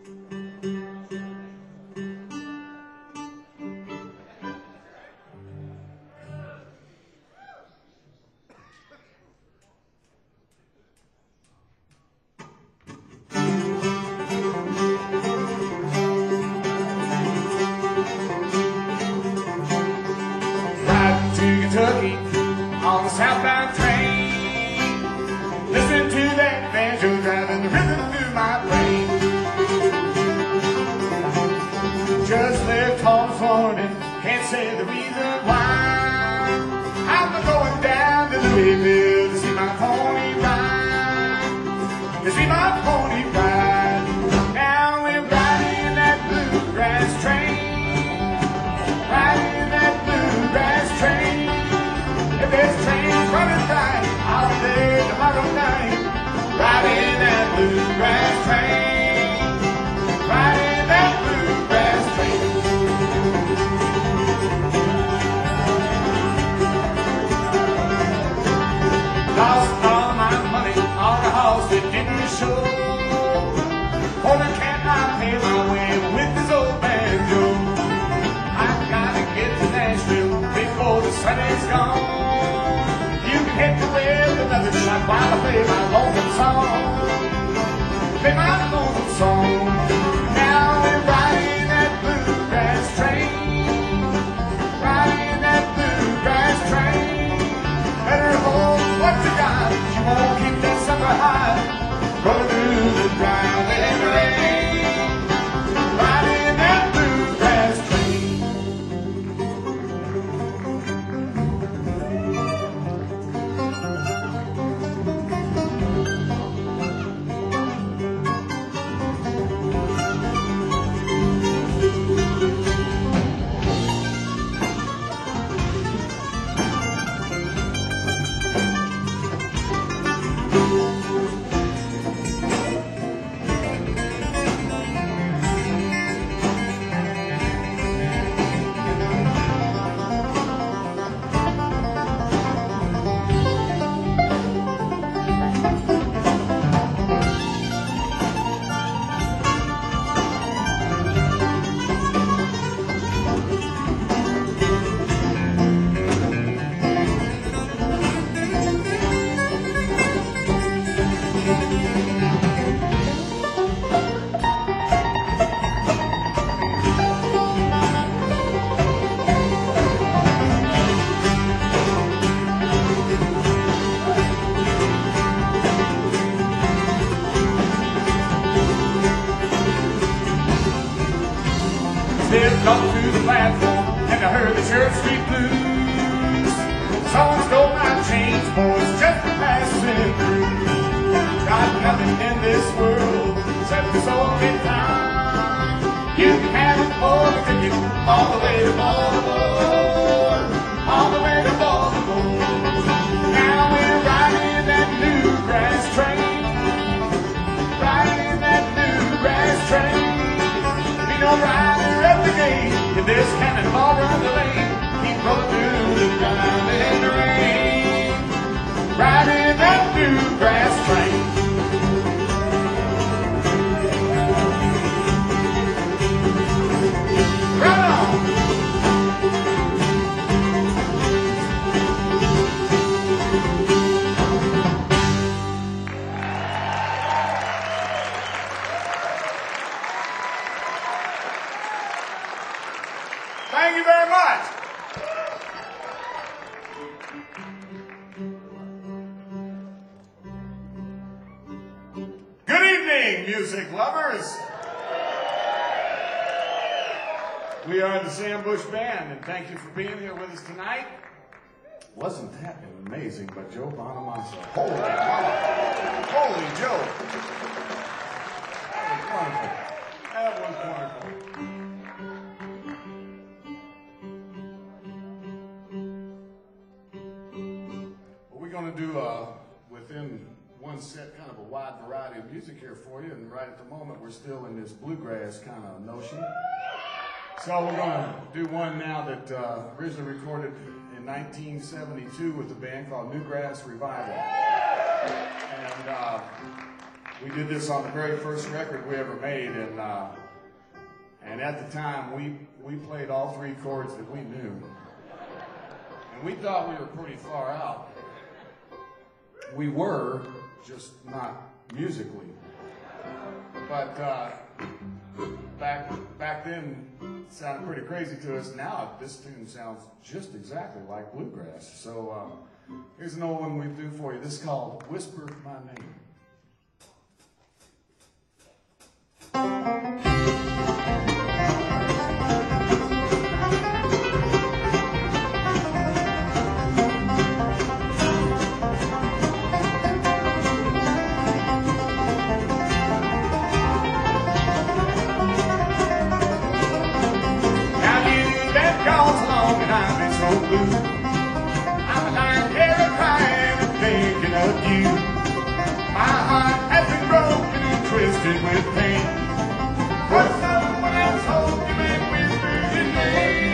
Kentucky on the southbound train, listening to that banjo driving the rhythm through my brain. Just left home this morning, can't say the reason why. I'm going down to Louisville to see my pony ride, to see my pony ride. Now we're riding that bluegrass train, riding that bluegrass train. If this train's running right, I'll be there tomorrow night. Riding that bluegrass train, riding that bluegrass train. Lost all my money on a horse that didn't show. For the cat I pay my way with this old banjo. I gotta get to Nashville before the sun is gone. Hit the wheel with another shot while I play my lonesome song. Play my lonesome song. Now we're riding that bluegrass train, riding that bluegrass train. Better hold what you got, you won't keep that sucker high. Rolling through the driving rain, riding that bluegrass train. Come to the platform and I heard the Church Street Blues. Someone stole my change, boys, just for passing through. Got nothing in this world except this old good time. You can have it for the ticket all the way to Baltimore, all the way to Baltimore. Now we're riding that bluegrass train, riding that bluegrass train. Be no rider at the gate, if this cannonball runs the lane, keep rolling through the driving rain, riding that bluegrass train. Right on! Thank you very much. Good evening, music lovers. We are the Sam Bush Band, and thank you for being here with us tonight. Wasn't that amazing, but Joe Bonamassa. Holy mama. Holy Joe. That was wonderful. That was wonderful. We're going to do, within one set, kind of a wide variety of music here for you. And right at the moment, we're still in this bluegrass kind of notion. So we're going to do one now that originally recorded in 1972 with a band called Newgrass Revival. And We did this on the very first record we ever made, and at the time we played all three chords that we knew, and we thought we were pretty far out. We were, just not musically. But back then, it sounded pretty crazy to us. Now this tune sounds just exactly like bluegrass. So here's an old one we do for you. This is called "Whisper My Name." I'm lying here crying and thinking of you. My heart has been broken and twisted with pain. For someone else hold you and whisper your name.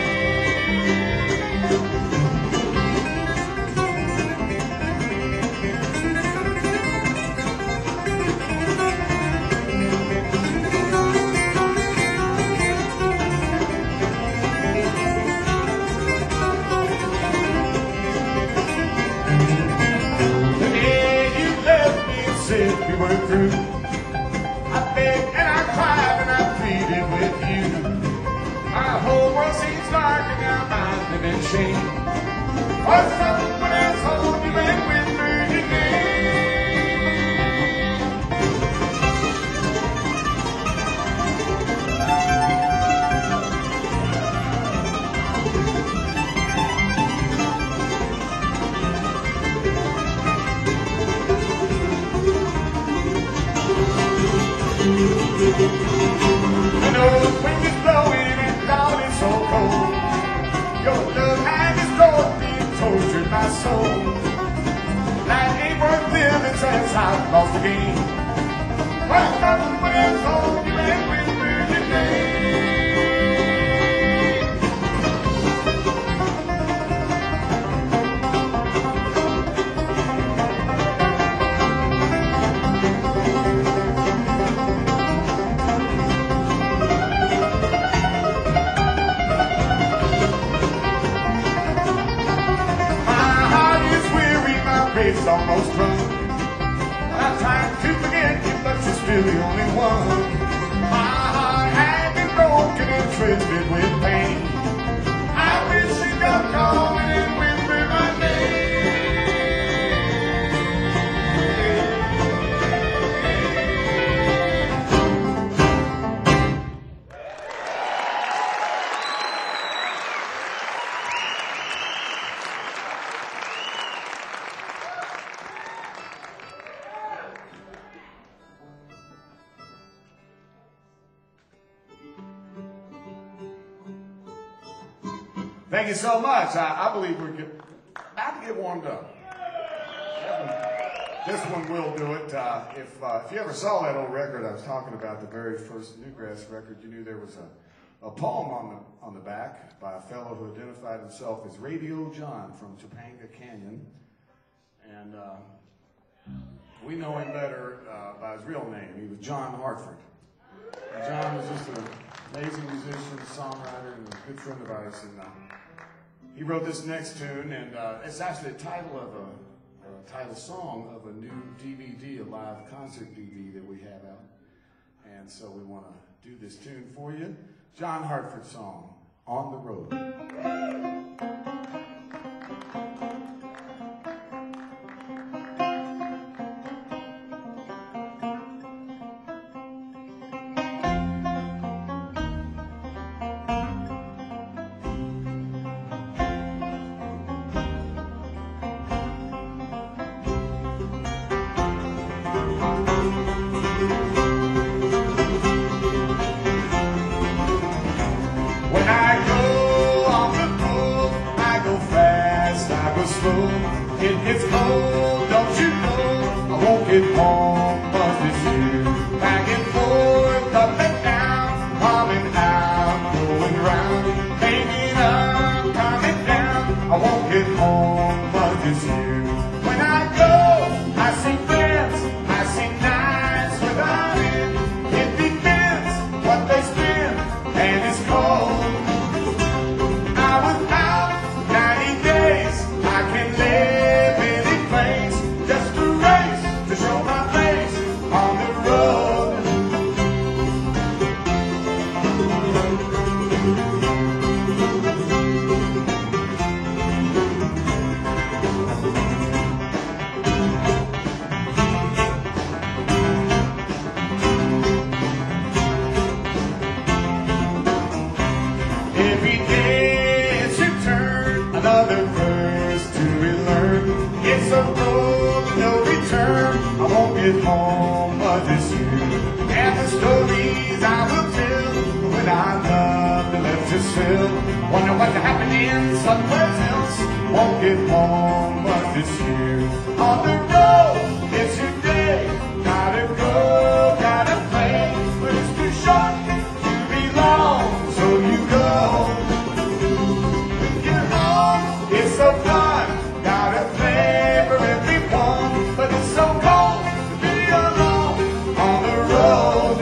We were through. I begged and I cried and I pleaded with you. My whole world seems dark and now I'm living in shame. For someone else hold you and whisper your name. I know the wind is blowing and down it's so cold. Your love hand is broken and tortured my soul. Life ain't worth living since I've lost the game. But someone else hold you and whisper your name. It's almost run. I'm trying to forget you, but you're still the only one. My heart had been broken and twisted with pain. I wish you could call and whisper my name. Thank you so much. I believe we're about to get warmed up. This one will do it. If you ever saw that old record I was talking about, the very first Newgrass record, you knew there was a poem on the back by a fellow who identified himself as Radio John from Topanga Canyon. And we know him better by his real name. He was John Hartford. And John was just an amazing musician, songwriter, and a good friend of ours. And he wrote this next tune, and it's actually the title of a title song of a new DVD, a live concert DVD that we have out. And so we want to do this tune for you. John Hartford song, On the Road. It gets cold, don't you know? I won't get home, but this year. Back and forth, up and down, coming out, going round, hanging up, coming down. I won't get home, but this year. When I go, I see friends, I see nights get home this year. And the stories I will tell when I'm nothing left to sell. Wonder what's happening somewhere else. Won't get home this year. On the road, it's your day. Gotta go, gotta play, but it's too short to be long, so you go. Get home, it's so fun. Gotta play for everyone, but it's so cold to be alone on the road.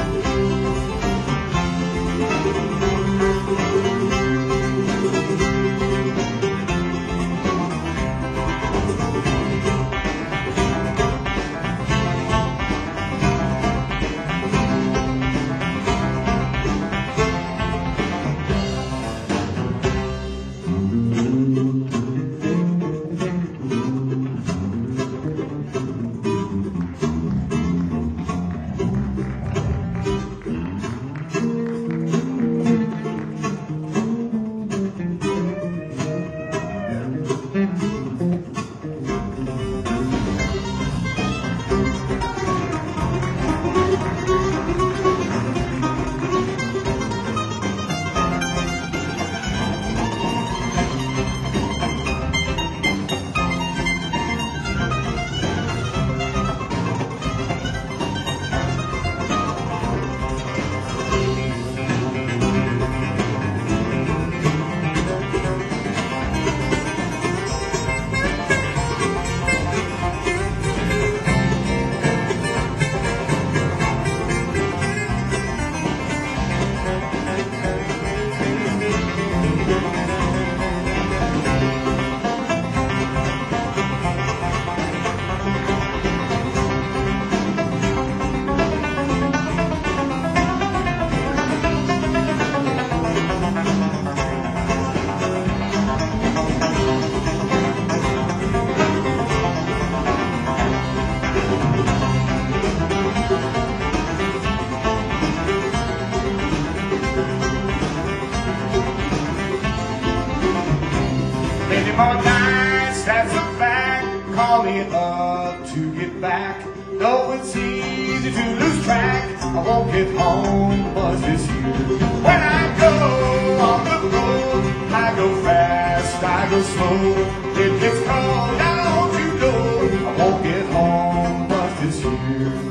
Many more nights, that's a fact. Call me up to get back. Though it's easy to lose track, I won't get home much this year. When I go on the road, I go fast, I go slow. It gets cold, don't you know? I won't get home much this year.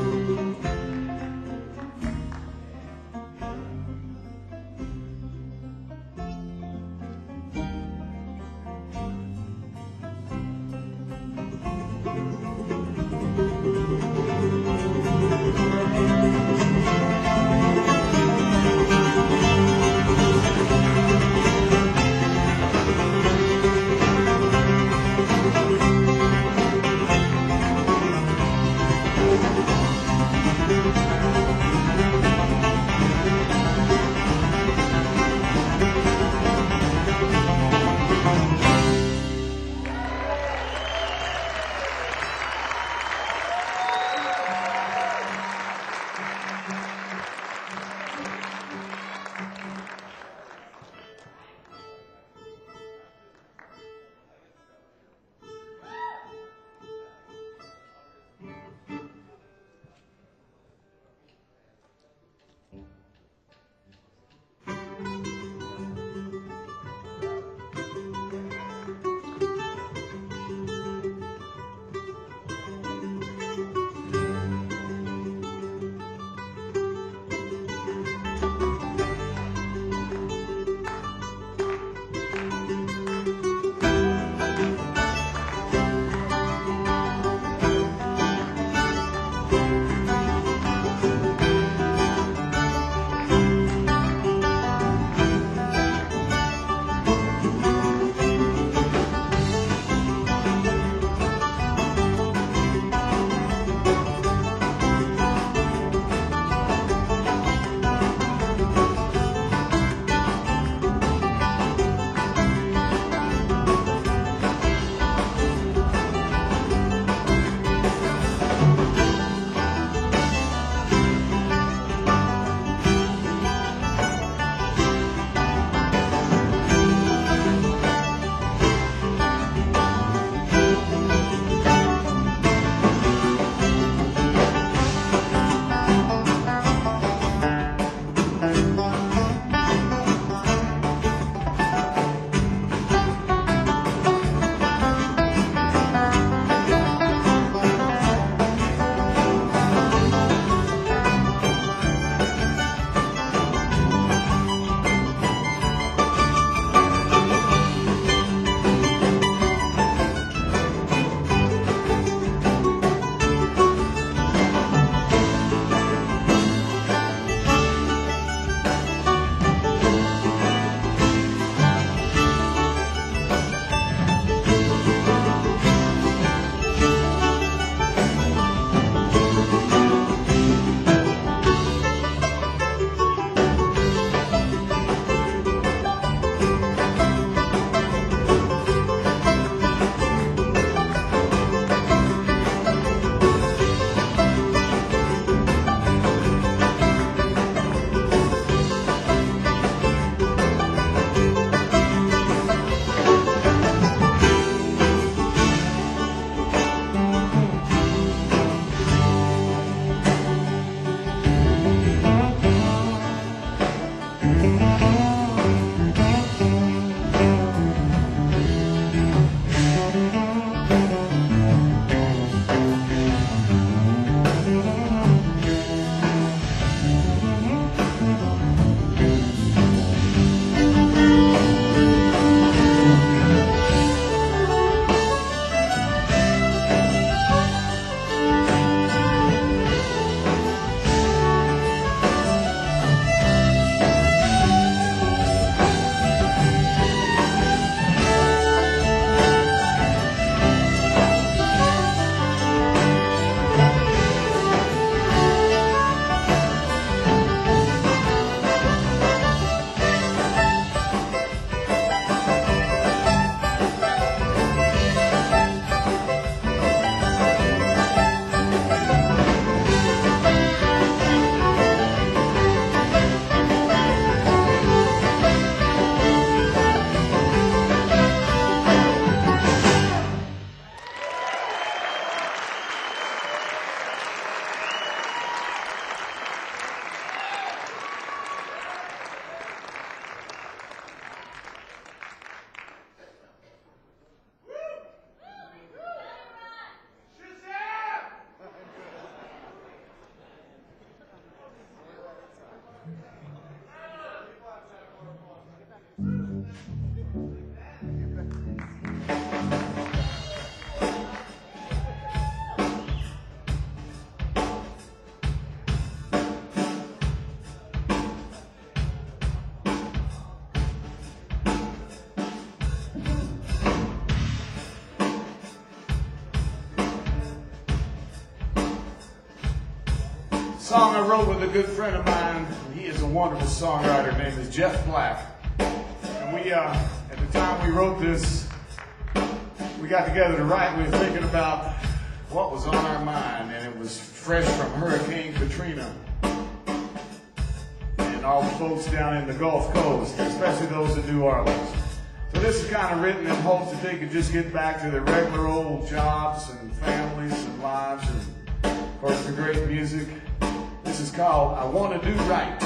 Song I wrote with a good friend of mine. He is a wonderful songwriter. His name is Jeff Black. And we, at the time we wrote this, we got together to write. We were thinking about what was on our mind, and it was fresh from Hurricane Katrina and all the folks down in the Gulf Coast, especially those in New Orleans. So this is kind of written in hopes that they could just get back to their regular old jobs and families and lives and, of course, the great music. This is called I Want to Do Right.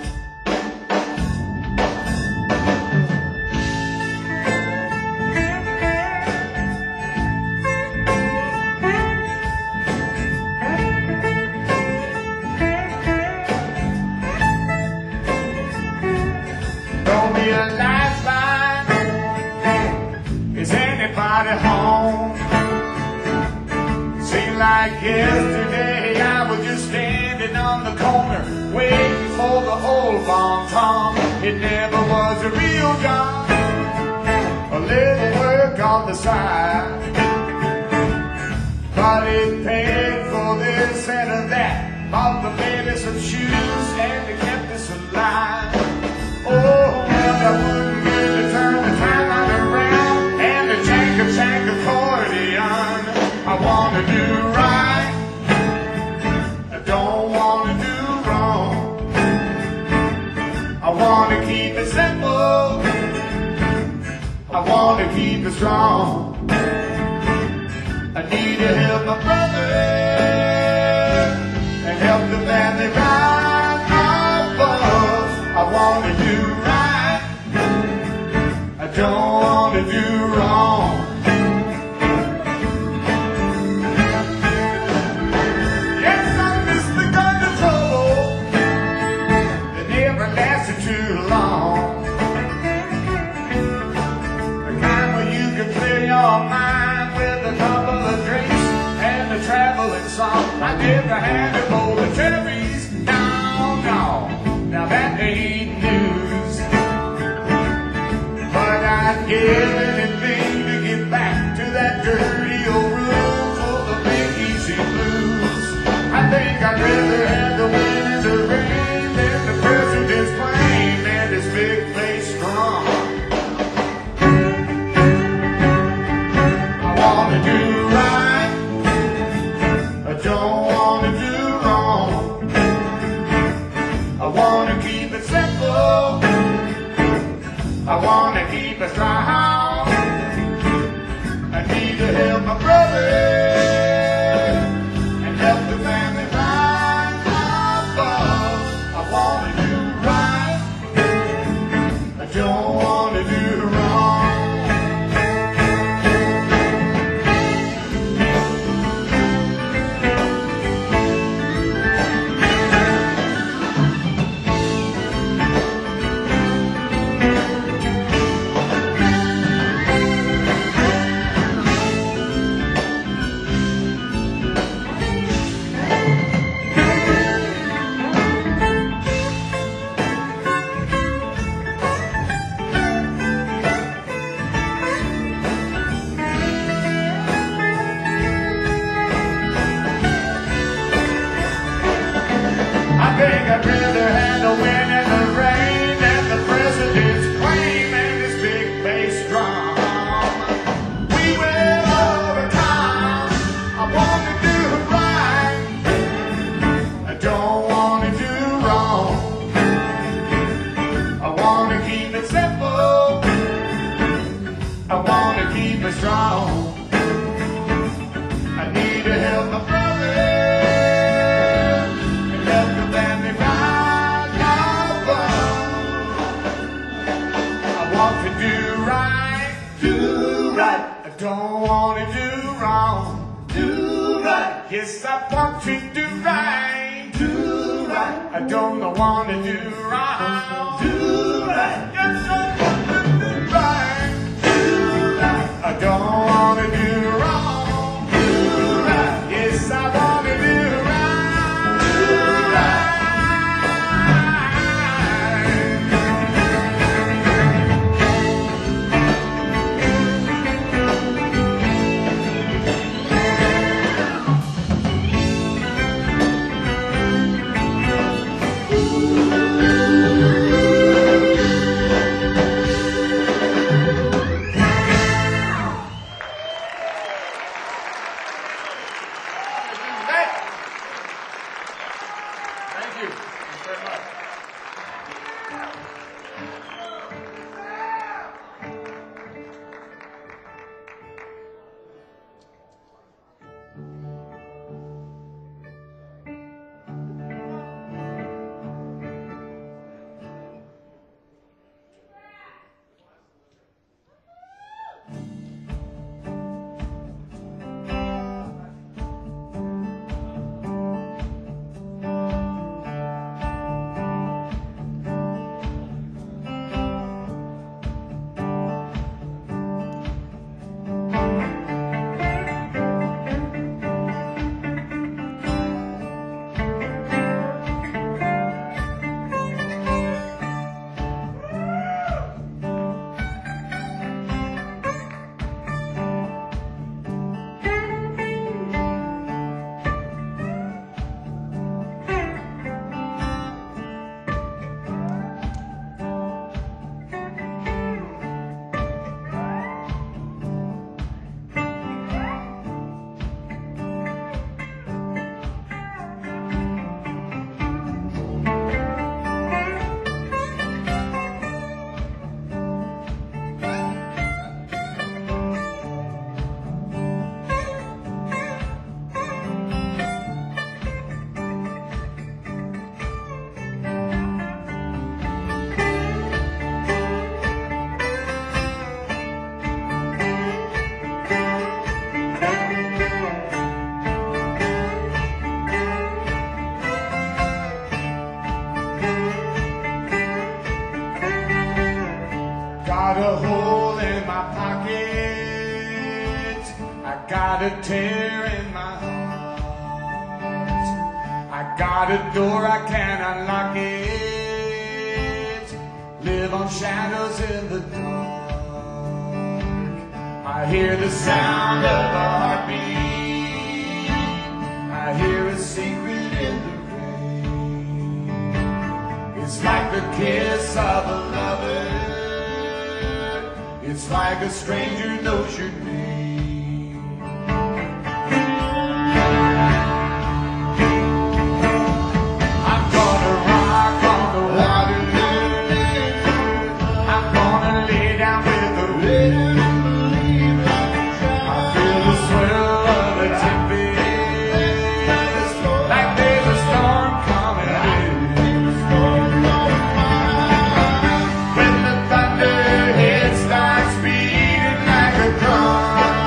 Don't be a lifeline. Is anybody home? Seemed like yesterday I was just standing on the corner waiting for the old bon-ton. It never was a real job, a little work on the side, but it paid for this and that. Bought the baby some shoes and it kept us alive. Oh, well, I wouldn't get to turn the time around and the jank accordion. I want to do right, I don't want to do wrong. I want to keep it simple, I want to keep it strong. I need to help my brother and help the family rise above. I want to do right, I don't want to do wrong. Too long. The kind where you can fill your mind with a couple of drinks and a traveling song. I never had a bowl of cherries. No, no, now that ain't news. But I'd give anything to get back to that dirty old room full of big easy blues. I think I'd rather have the wind and the rain than the president's plane and his big bass drum. I want to do right, I don't want to do wrong. I want to keep it simple, I want to keep it strong. I need to help my brother and help the family rise above. I want to do right, I don't want to do wrong. I think I'd rather have the wind and the rain than the president's plane and his big bass drum. We will overcome. I want to do right, I don't want to do wrong. I want to keep it simple, I want to keep it strong. I need to help my brother and help the family rise above. I want to do right, I don't want to do wrong. Do right, yes, I want to do right, I don't want to do wrong. Do right. Yes, I want to do right. Do right. I don't want to do wrong. Do right. Yes, I want to do right. Do right. Thank you. Thanks very much. Got a hole in my pocket, I got a tear in my heart, I got a door I can't unlock it, live on shadows in the dark. I hear the sound of a heartbeat, I hear a secret in the rain. It's like the kiss of a lover, it's like a stranger knows your name. I'm gonna rock on the water, I'm gonna lay down with the wind. I feel the swell of the tempest, like there's a storm coming in. When the thunder hits, starts beating like a drum.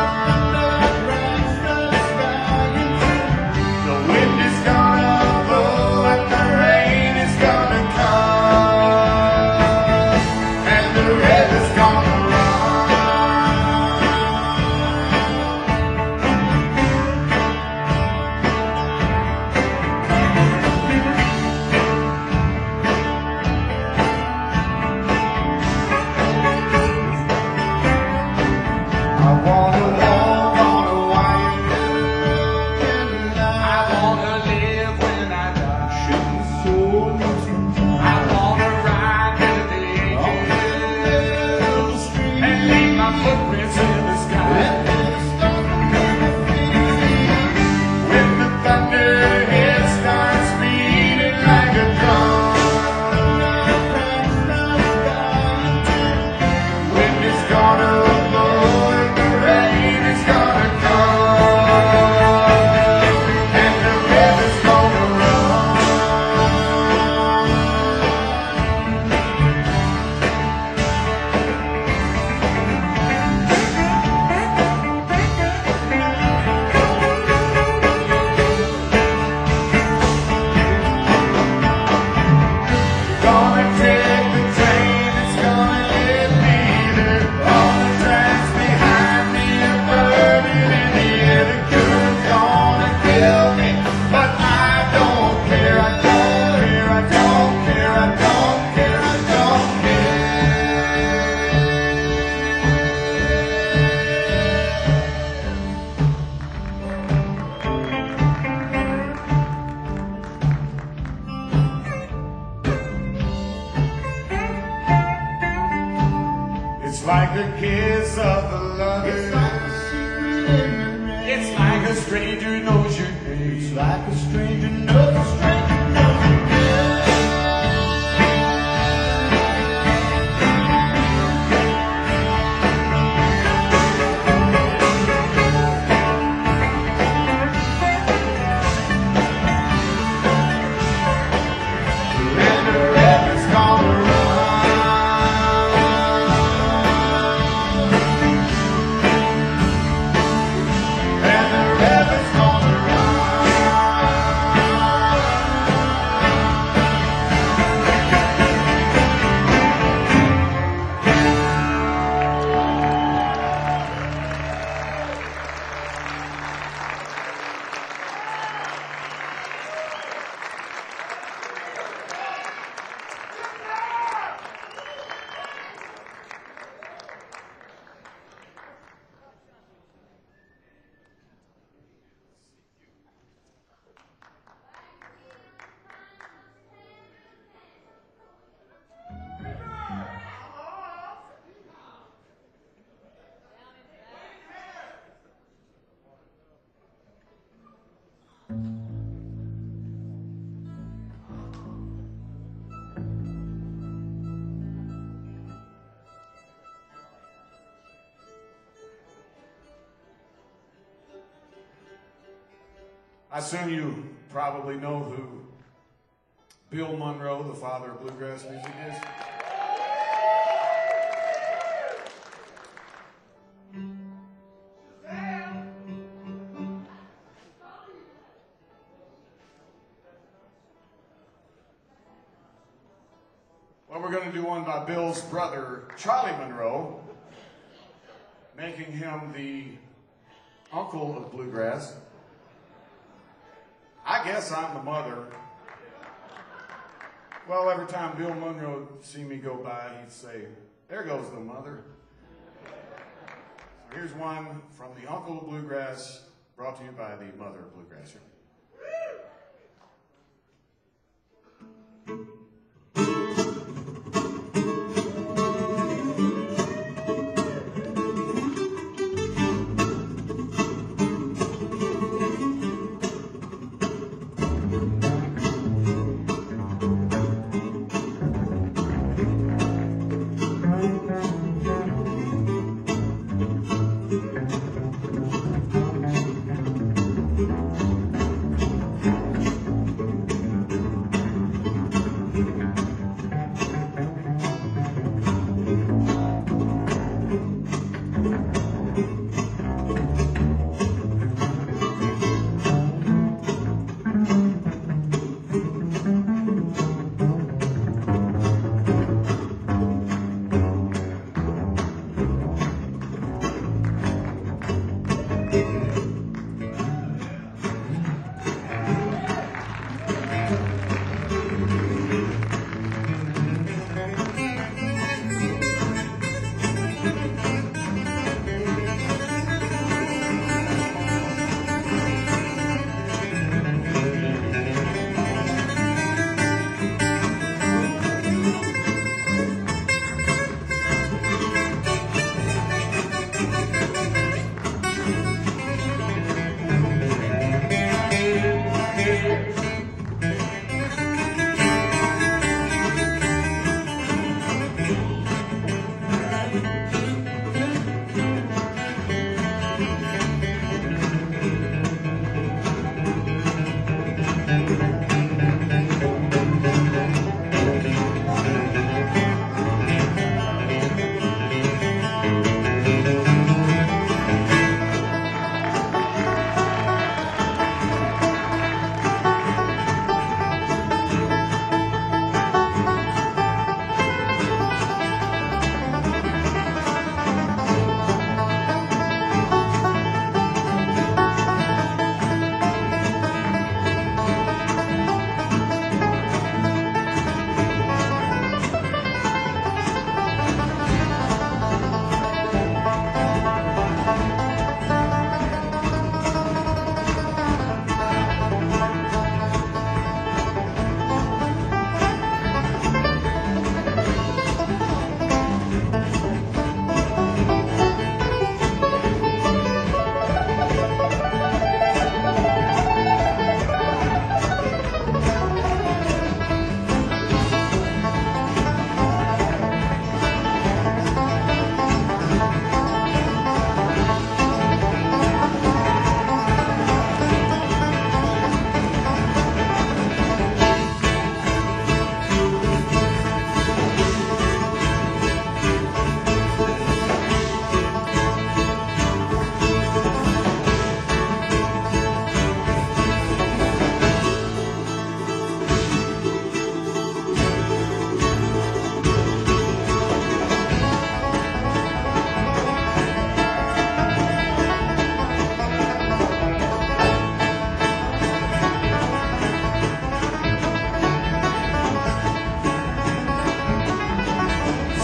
like a kiss of a lover. It's like a secret in the rain. It's like a stranger knows your name. It's like a stranger knows a stranger knows your name. And the river's gonna run. And the river's gonna I assume you probably know who Bill Monroe, the father of bluegrass music, is. Well, we're going to do one by Bill's brother, Charlie Monroe, making him the uncle of bluegrass. I guess I'm the mother. Well, every time Bill Monroe would see me go by, he'd say, "There goes the mother." So here's one from the Uncle of Bluegrass, brought to you by the Mother of Bluegrass.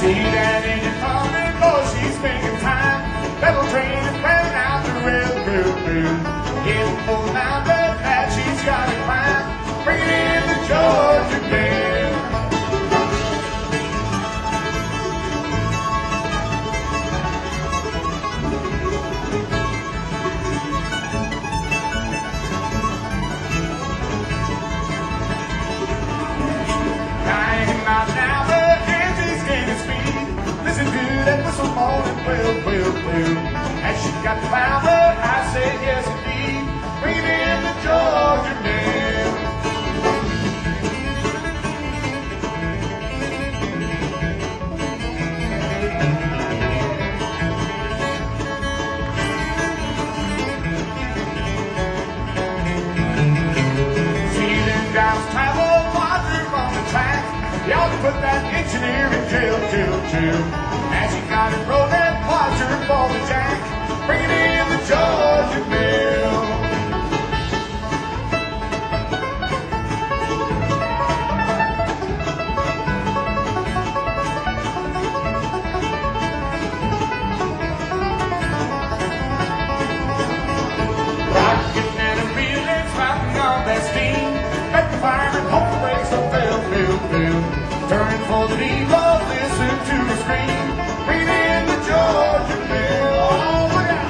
See that engine coming, boy, she's making time. Pedal train is planning out the railroad. Getting full now, but that she's got to climb. Bringing in the Georgia Mail. Now the engine's gaining speed. Listen to that whistle moaning, well. And she got the power, I said yes indeed. Bringing in the Georgia Mail. See them guys travel water on the track. You ought to put that engineer in jail. As he got it rolling, watch her for the jack. Bringing in the Georgia Mail. Rocking and a reeling, spouting on that steam. Let the fireman hope the brakes don't fail. Turn for the depot, listen to the scream. Bring in the Georgia Mail. Oh, look out!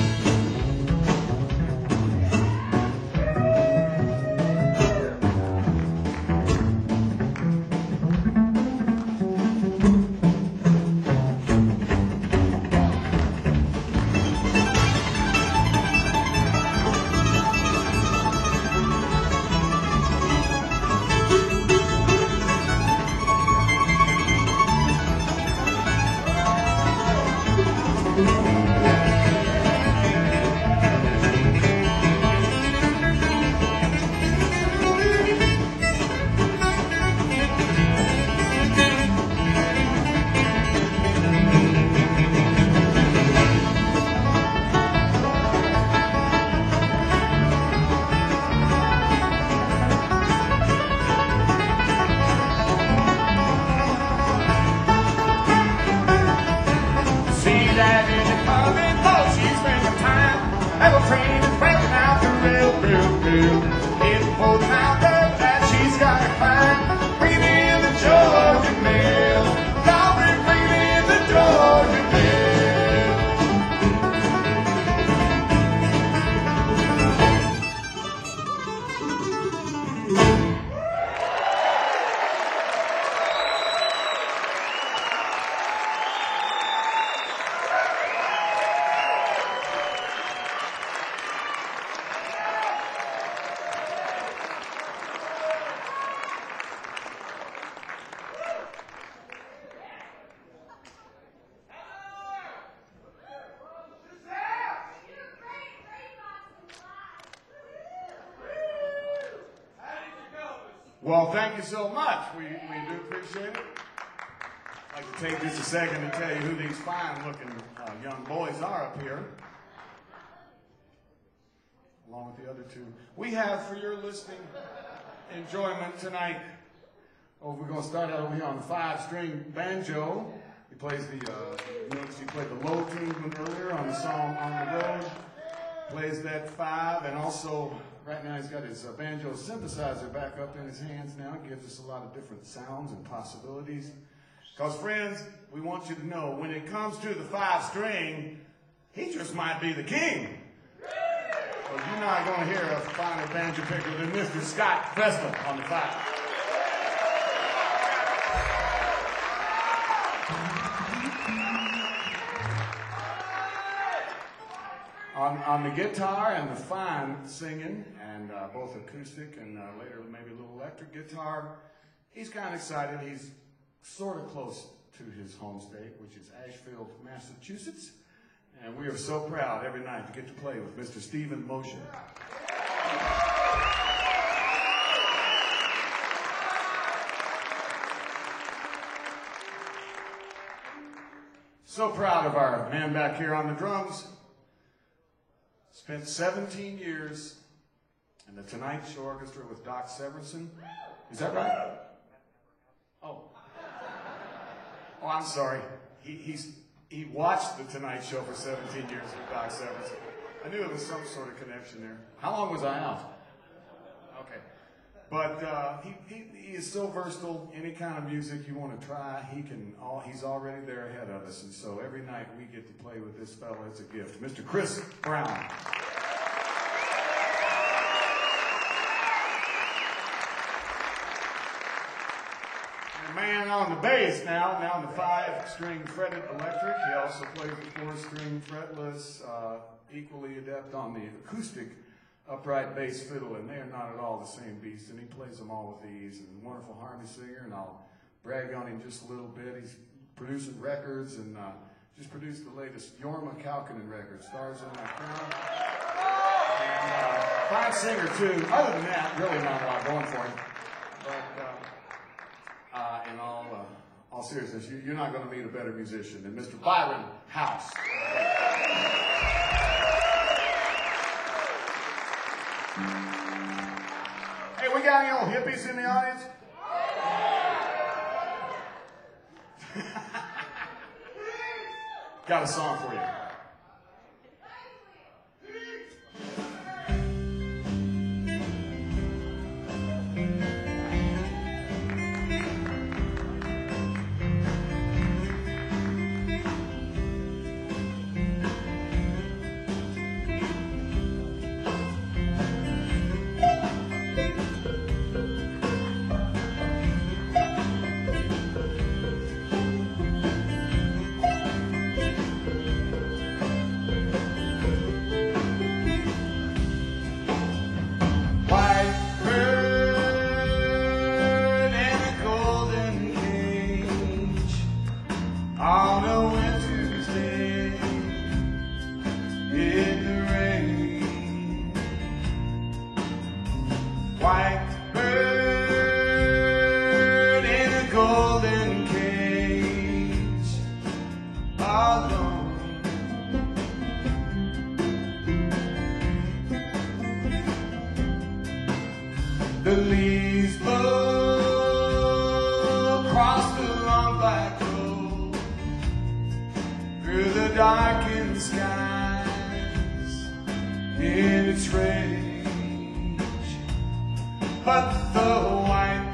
That engine coming, oh, she's spending time. Metal train is breaking out the railroad. Getting for the mountain that she's got to climb. Bringing in the Georgia Mail. Now we're bringing in the Georgia Mail. Well, thank you so much. We do appreciate it. I'd like to take just a second to tell you who these fine-looking young boys are up here, along with the other two. We have, for your listening enjoyment tonight, we're going to start out over here on the 5-string banjo. He plays the, you notice he played the low tune earlier on the song On the Road. Plays that 5, and also right now he's got his banjo synthesizer back up in his hands now. It gives us a lot of different sounds and possibilities. Because friends, we want you to know, when it comes to the 5-string, he just might be the king. So you're not going to hear a finer banjo picker than Mr. Scott Vestal on the 5. On the guitar and the fine singing, and both acoustic and later maybe a little electric guitar, he's kind of excited. He's sort of close to his home state, which is Asheville, Massachusetts. And we are so proud every night to get to play with Mr. Stephen Mosher. So proud of our man back here on the drums. Spent 17 years in the Tonight Show Orchestra with Doc Severinsen. Is that right? Oh. Oh, I'm sorry. He watched The Tonight Show for 17 years with Doc Severs. I knew there was some sort of connection there. How long was I out? Okay. But he is so versatile. Any kind of music you want to try, he's already there ahead of us. And so every night we get to play with this fellow. It's a gift. Mr. Chris Brown. Man on the bass now on the 5-string fretted electric. He also plays the 4-string fretless, equally adept on the acoustic upright bass fiddle, and they are not at all the same beast, and he plays them all with ease, and a wonderful harmony singer, and I'll brag on him just a little bit. He's producing records, and just produced the latest Jorma Kaukonen record, Stars in My Crown. And fine singer, too. Other than that, really not a lot going for him. But in all seriousness, you're not going to meet a better musician than Mr. Byron House. Hey, we got any old hippies in the audience? Got a song for you. On a winter's day in the rain, white bird in a golden cage, alone. The leaves blow across the long black road through the darkened skies in its range, but the white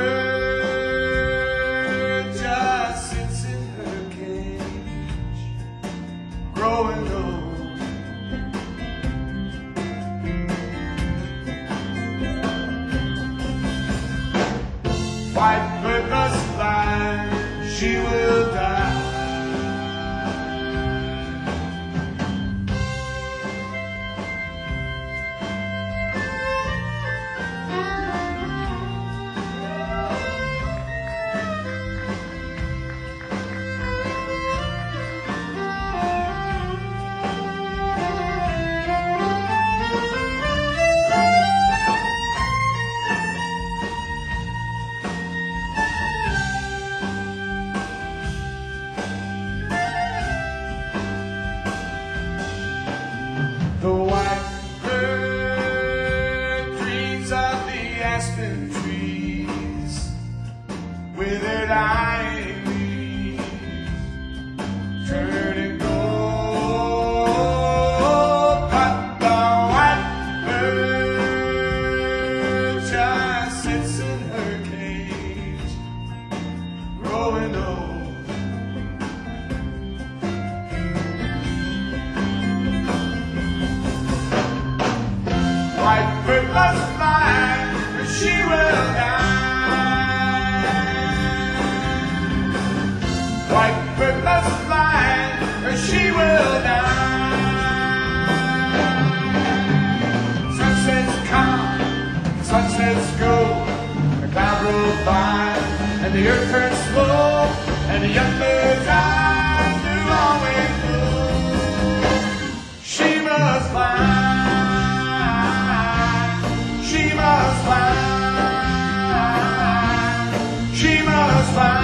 bird just sits in her cage, growing old. White bird must fly, she will die. The white bird dreams of the aspen trees, withered ivy turning gold, but the white bird just sits in her cage, growing old. White bird must fly, or she will die. White bird must fly, or she will die. Sunsets come, sunsets go, the cloud rolls by, and the earth turns slow, and the young bird's eyes do always glow. She must fly. She must fly, she must fly.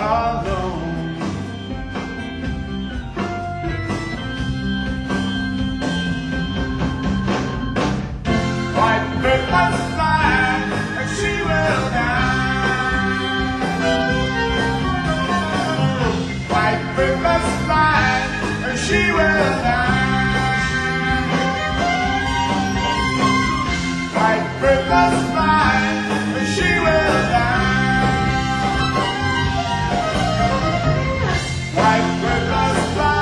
alone. White birds fly, and she will die. White birds fly, and she will die. White birds fly, and she will die. White birds fly.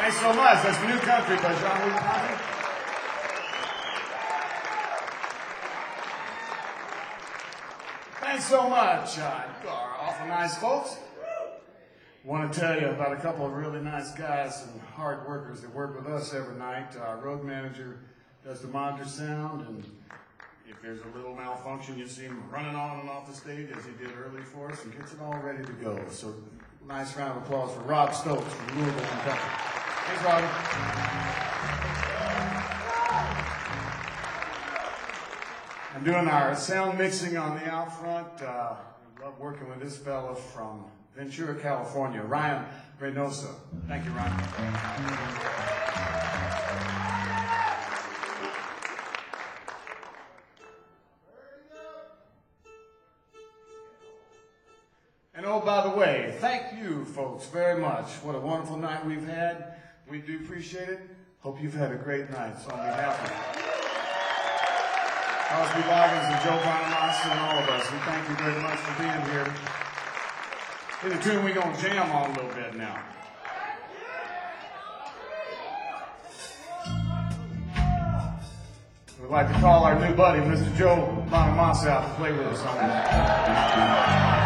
Thanks so much. That's New Country by Jean-Louis Ponty. Thanks so much. You are awful nice folks. Want to tell you about a couple of really nice guys and hard workers that work with us every night. Our road manager does the monitor sound, and if there's a little malfunction, you see him running on and off the stage as he did early for us and gets it all ready to go. So nice round of applause for Rob Stokes from Louisville, Kentucky. Thanks, Robbie. I'm doing our sound mixing on the out front. We love working with this fella from Ventura, California, Ryan Reynoso. Thank you, Ryan. And oh, by the way, thank you folks very much. What a wonderful night we've had. We do appreciate it. Hope you've had a great night. So on behalf of Crosby Loggins and Joe Bonamassa and all of us, we thank you very much for being here. Here's a tune we're going to jam on a little bit now. We'd like to call our new buddy, Mr. Joe Bonamassa, out to play with us on that.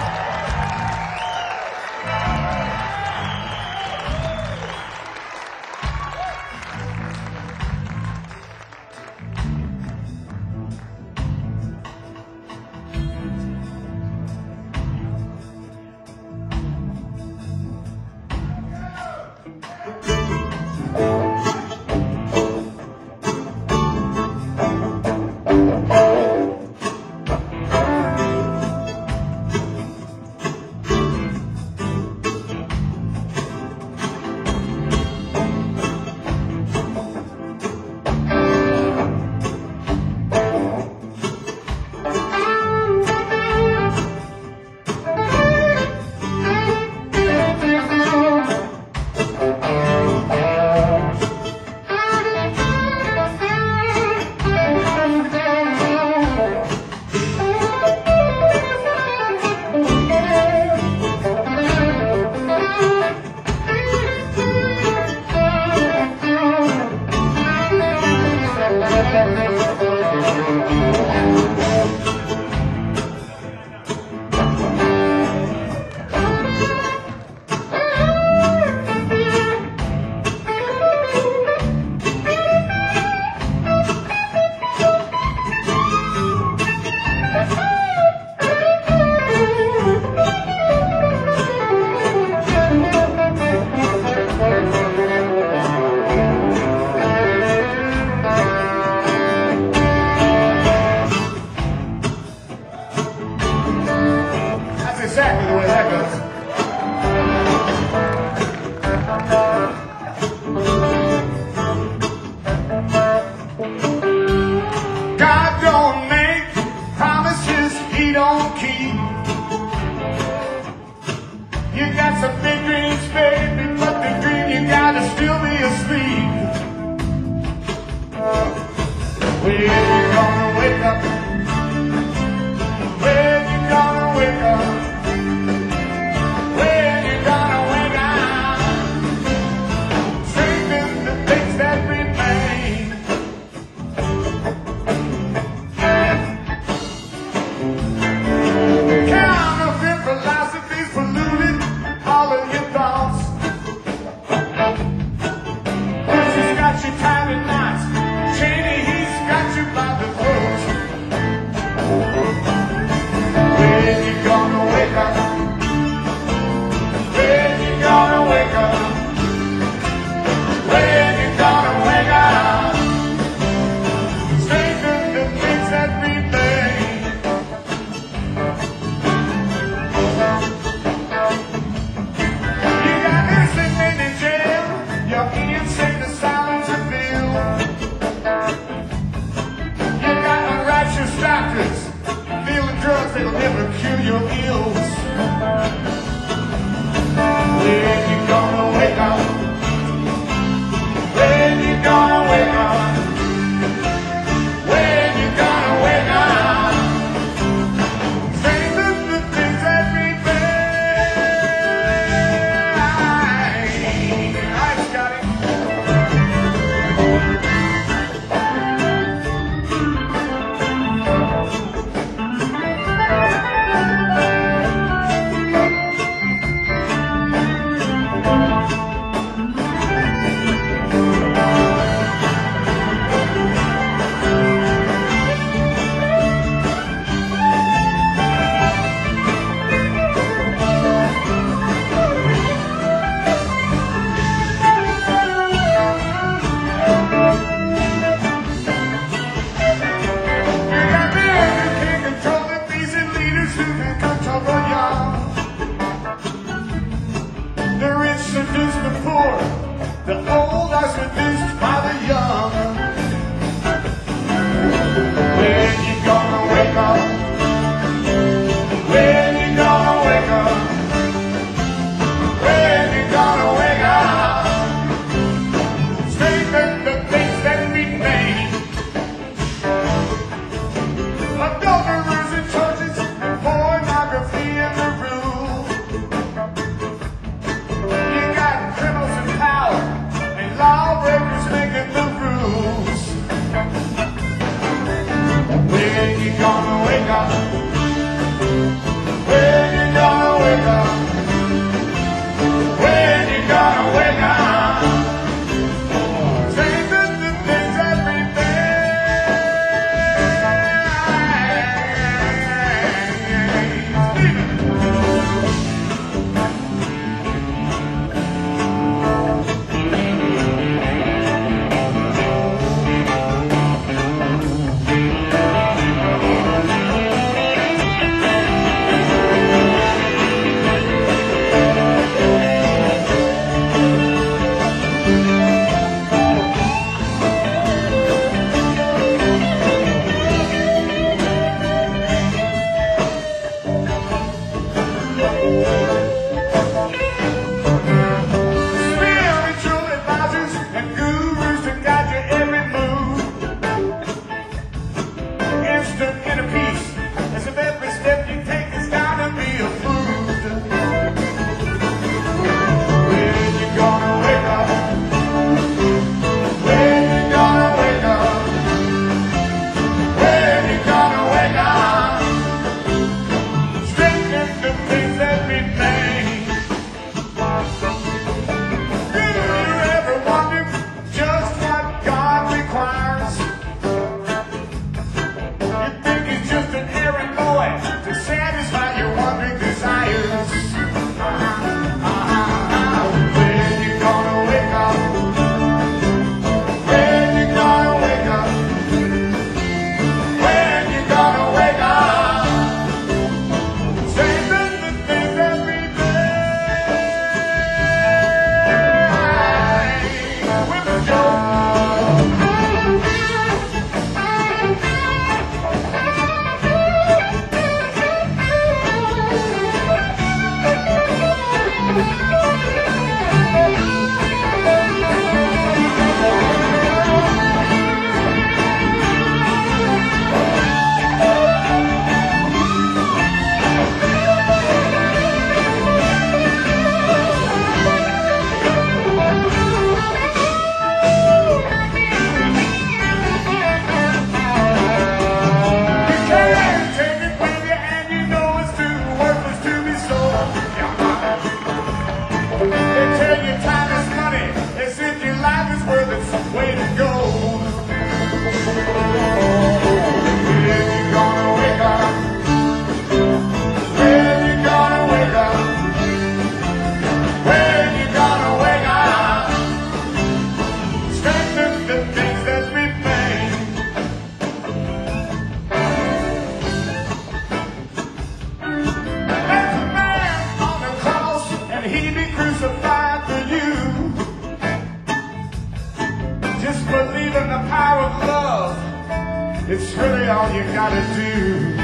It's really all you gotta do.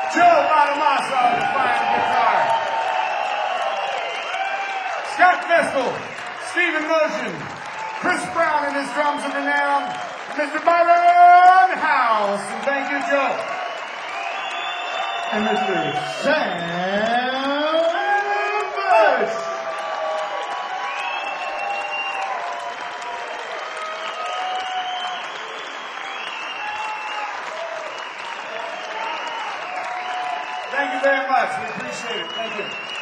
Joe Bonamassa on the fine guitar. Scott Vestal, Stephen Motion, Chris Brown and his drums of renown, Mr. Byron House. And thank you, Joe. And Mr. Sam Bush. Thank you very much. We appreciate it. Thank you.